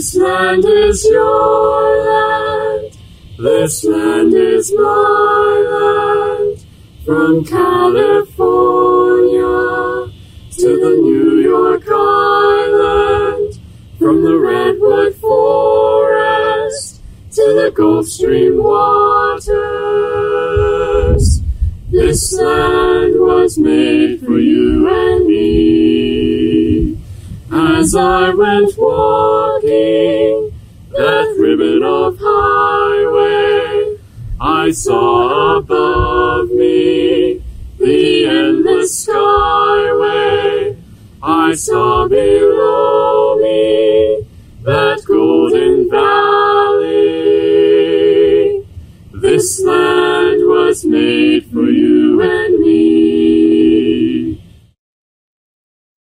This land is your land, this land is my land, from California to the New York Island, from the Redwood Forest to the Gulf Stream waters. This land was made for you and me. As I went walking that ribbon of highway, I saw above me the endless skyway. I saw below me that